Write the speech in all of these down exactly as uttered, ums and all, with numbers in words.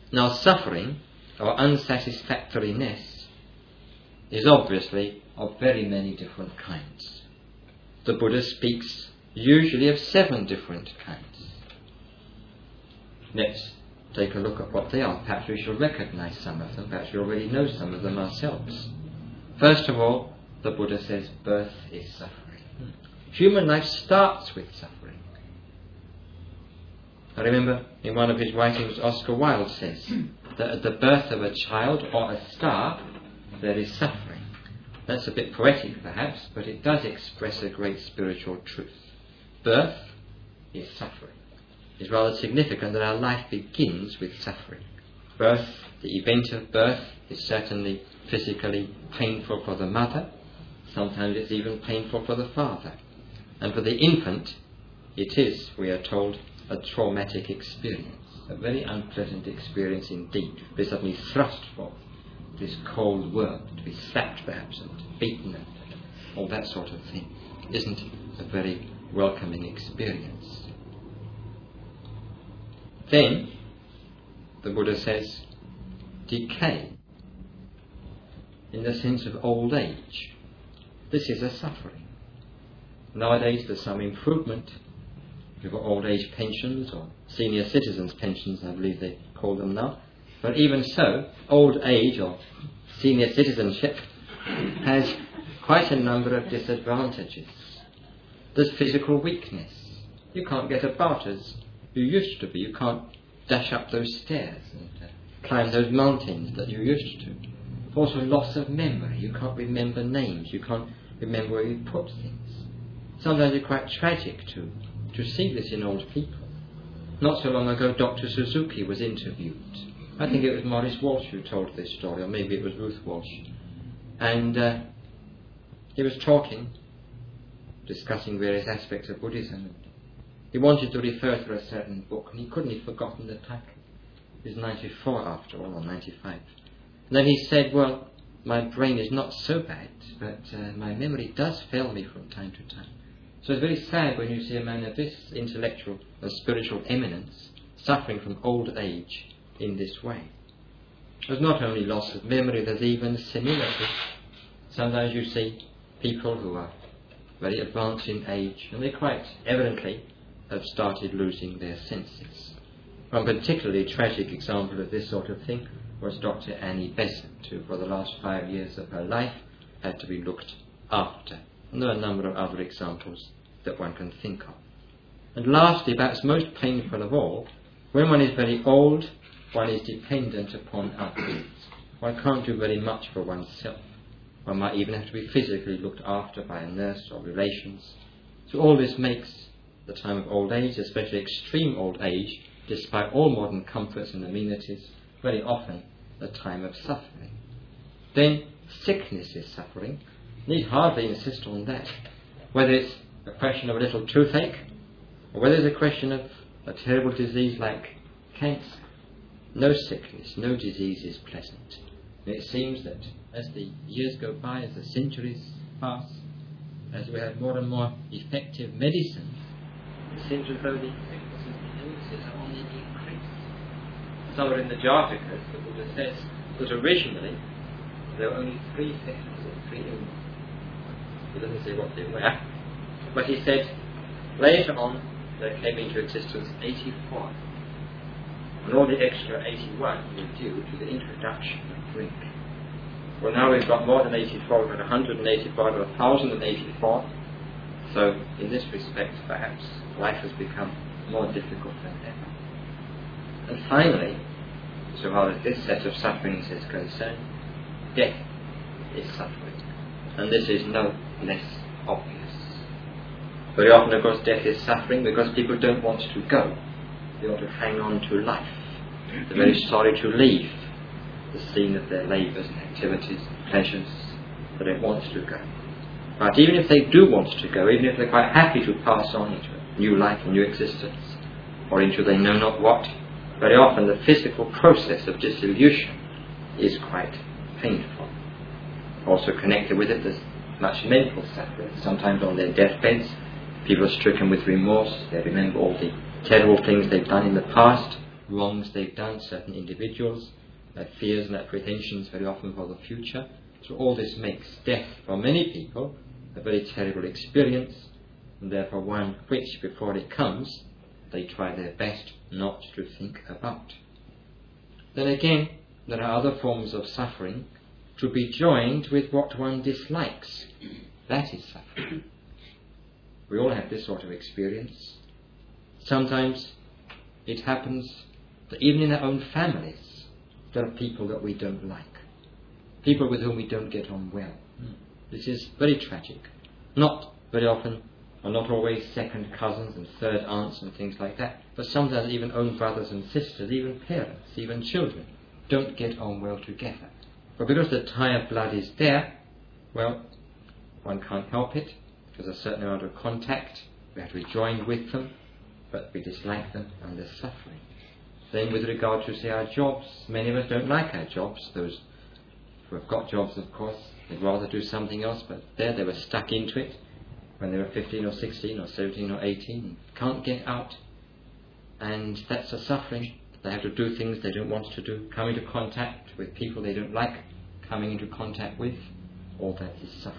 Now, suffering or unsatisfactoriness is obviously of very many different kinds. The Buddha speaks usually of seven different kinds. Let's take a look at what they are. Perhaps we shall recognize some of them. Perhaps we already know some of them ourselves. First of all, the Buddha says birth is suffering. Human life starts with suffering. I remember in one of his writings, Oscar Wilde says that at the birth of a child or a star, there is suffering. That's a bit poetic perhaps, but it does express a great spiritual truth. Birth is suffering. It's rather significant that our life begins with suffering. Birth, the event of birth, is certainly physically painful for the mother. Sometimes it's even painful for the father. And for the infant, it is, we are told, a traumatic experience, a very unpleasant experience indeed, to be suddenly thrust forth this cold world, to be slapped perhaps and beaten and all that sort of thing, isn't a very welcoming experience. Then, the Buddha says, decay, in the sense of old age. This is a suffering. Nowadays there's some improvement. We've got old age pensions, or senior citizens pensions, I believe they call them now. But even so, old age or senior citizenship has quite a number of disadvantages. There's physical weakness. You can't get about as you used to be. You can't dash up those stairs and uh, climb those mountains that you used to. Also loss of memory. You can't remember names. You can't remember where you put things. Sometimes it's quite tragic to, to see this in old people. Not so long ago, Doctor Suzuki was interviewed. I think it was Maurice Walsh who told this story, or maybe it was Ruth Walsh. And uh, he was talking, discussing various aspects of Buddhism. He wanted to refer to a certain book, and he couldn't have forgotten the title. He was ninety-four after all, or ninety-five. And then he said, well, my brain is not so bad, but uh, my memory does fail me from time to time. So it's very sad when you see a man of this intellectual and spiritual eminence suffering from old age in this way. There's not only loss of memory, there's even senility. Sometimes you see people who are very advanced in age, and they quite evidently have started losing their senses. One particularly tragic example of this sort of thing was Doctor Annie Besant, who for the last five years of her life had to be looked after. And there are a number of other examples that one can think of. And lastly, perhaps most painful of all, when one is very old, one is dependent upon others. One can't do very much for oneself. One might even have to be physically looked after by a nurse or relations. So all this makes the time of old age, especially extreme old age, despite all modern comforts and amenities, very often a time of suffering. Then sickness is suffering. Need hardly insist on that. Whether it's a question of a little toothache, or whether it's a question of a terrible disease like cancer. No sickness, no disease is pleasant. And it seems that as the years go by, as the centuries pass, as we have more and more effective medicine, it seems as though the sicknesses and illnesses are on the increase. Somewhere in the Jataka, the Buddha says that originally there were only three sicknesses, three illnesses. He doesn't say what they were, but he said later on there came into existence eighty-four. And all the extra eighty-one were due to the introduction of drink. Well, now we've got more than eighty-four, we've got one hundred eighty-four, or one thousand eighty-four. So, in this respect, perhaps life has become more difficult than ever. And finally, so far as this set of sufferings is concerned, death is suffering. And this is no less obvious. Very often, of course, death is suffering because people don't want to go. They want to hang on to life. They're very sorry to leave the scene of their labours and activities and pleasures, but they want to go. But even if they do want to go, even if they're quite happy to pass on into a new life, a new existence, or into they know not what, very often the physical process of dissolution is quite painful. Also connected with it, there's much mental suffering. Sometimes on their deathbeds, people are stricken with remorse. They remember all the terrible things they've done in the past, wrongs they've done, certain individuals, their fears and apprehensions very often for the future. So all this makes death for many people a very terrible experience, and therefore one which, before it comes, they try their best not to think about. Then again, there are other forms of suffering to be joined with what one dislikes. That is suffering. We all have this sort of experience. Sometimes it happens that even in our own families, there are people that we don't like, people with whom we don't get on well. This is very tragic. Not very often, or not always, second cousins and third aunts and things like that, but sometimes even own brothers and sisters, even parents, even children, don't get on well together. But because the tie of blood is there, well, one can't help it. There's a certain amount of contact. We have to be joined with them, but we dislike them and there's suffering. Then with regard to, say, our jobs, many of us don't like our jobs. Those who have got jobs, of course, they'd rather do something else, but there they were stuck into it when they were fifteen or sixteen or seventeen or eighteen, can't get out. And that's a suffering. They have to do things they don't want to do, come into contact with people they don't like coming into contact with. All that is suffering.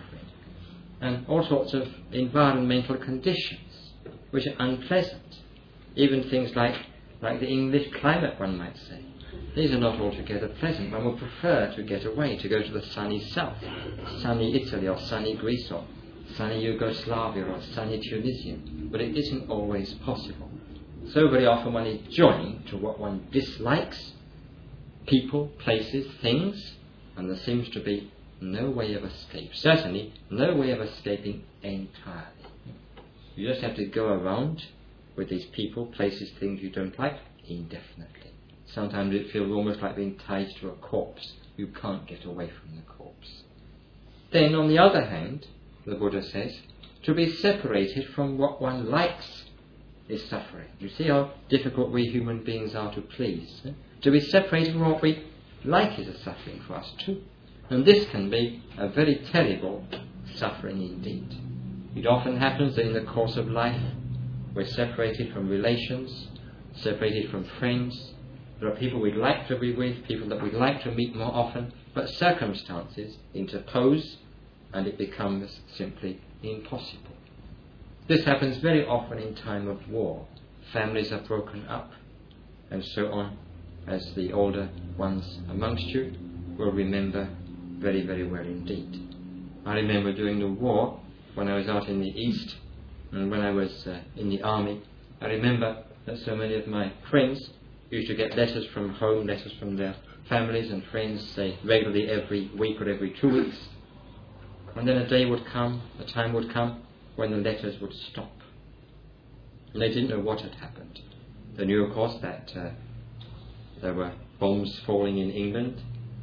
And all sorts of environmental conditions which are unpleasant. Even things like, like the English climate, one might say. These are not altogether pleasant. One would prefer to get away, to go to the sunny south, sunny Italy or sunny Greece or sunny Yugoslavia or sunny Tunisia. But it isn't always possible. So very often one is joined to what one dislikes, people, places, things, and there seems to be no way of escape. Certainly no way of escaping entirely. You just have to go around with these people, places, things you don't like indefinitely. Sometimes it feels almost like being tied to a corpse. You can't get away from the corpse. Then on the other hand, the Buddha says, to be separated from what one likes is suffering. You see how difficult we human beings are to please. Eh? To be separated from what we like is a suffering for us too. And this can be a very terrible suffering indeed. It often happens that in the course of life we're separated from relations, separated from friends. There are people we'd like to be with, people that we'd like to meet more often, but circumstances interpose and it becomes simply impossible. This happens very often in time of war. Families are broken up and so on, as the older ones amongst you will remember very, very well indeed. I remember during the war, when I was out in the East, and when I was uh, in the army, I remember that so many of my friends used to get letters from home, letters from their families and friends, say, regularly every week or every two weeks. And then a day would come, a time would come, when the letters would stop. And they didn't know what had happened. They knew, of course, that uh, there were bombs falling in England.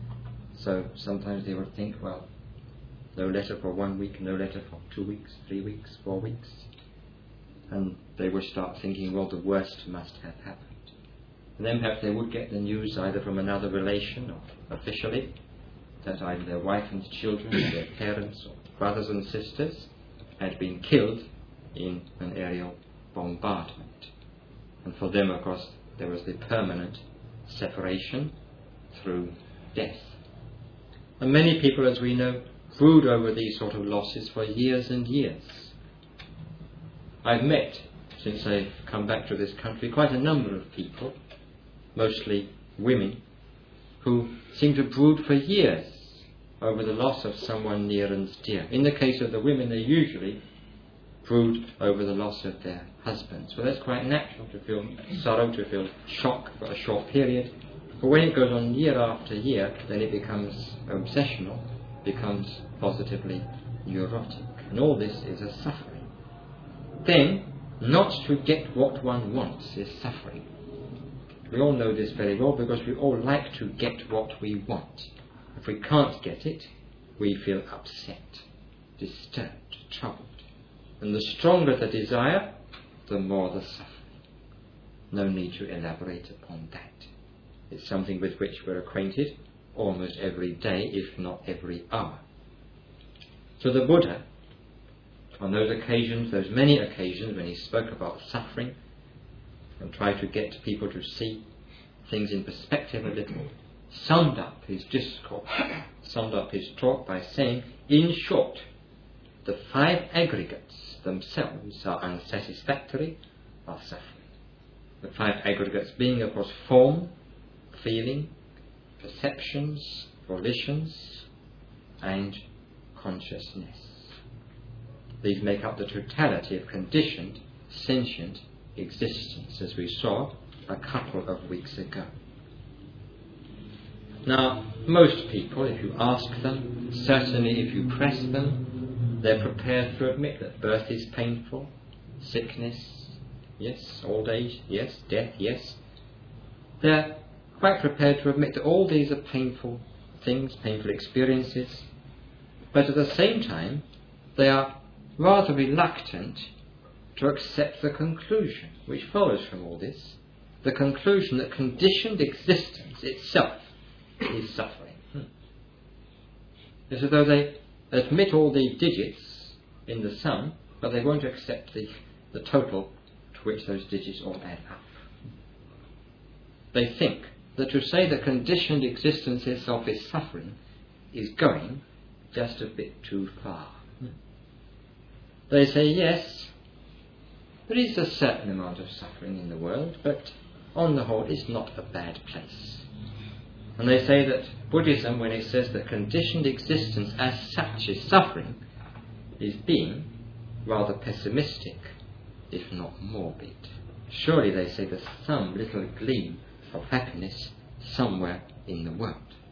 So sometimes they would think, well, no letter for one week, no letter for two weeks, three weeks, four weeks. And they would start thinking, well, the worst must have happened. And then perhaps they would get the news either from another relation or officially, that either their wife and children, or their parents, or brothers and sisters had been killed in an aerial bombardment. And for them, of course, there was the permanent separation through death. And many people, as we know, brood over these sort of losses for years and years. I've met, since I've come back to this country, quite a number of people, mostly women, who seem to brood for years over the loss of someone near and dear. In the case of the women, they usually brood over the loss of their husbands. Well, that's quite natural, to feel sorrow, to feel shock for a short period. But when it goes on year after year, then it becomes obsessional, becomes positively neurotic. And all this is a suffering. Then, not to get what one wants is suffering. We all know this very well because we all like to get what we want. If we can't get it, we feel upset, disturbed, troubled. And the stronger the desire, the more the suffering. No need to elaborate upon that. It's something with which we're acquainted almost every day, if not every hour. So the Buddha, on those occasions, those many occasions when he spoke about suffering and tried to get people to see things in perspective a little, summed up his discourse, summed up his talk by saying, in short, the five aggregates themselves are unsatisfactory, are suffering. The five aggregates being, of course, form, feeling, perceptions, volitions, and consciousness. These make up the totality of conditioned, sentient existence, as we saw a couple of weeks ago. Now, most people, if you ask them, certainly if you press them, they're prepared to admit that birth is painful, sickness, yes, old age, yes, death, yes. They're quite prepared to admit that all these are painful things, painful experiences, but at the same time, they are rather reluctant to accept the conclusion which follows from all this, the conclusion that conditioned existence itself is suffering. Hmm. It's as though they admit all the digits in the sum, but they won't accept the, the total to which those digits all add up. They think that to say that conditioned existence itself is suffering is going just a bit too far. Hmm. They say, yes, there is a certain amount of suffering in the world, but on the whole it's not a bad place. And they say that Buddhism, when it says that conditioned existence as such is suffering, is being rather pessimistic, if not morbid. Surely, they say, there's some little gleam of happiness somewhere in the world.